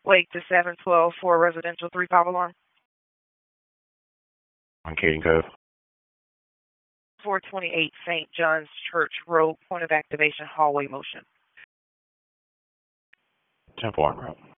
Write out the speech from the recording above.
Wake to 712 for residential 3-5 alarm. On Kading Cove. 428 St. John's Church Road, point of activation, hallway motion. 10-4 en route.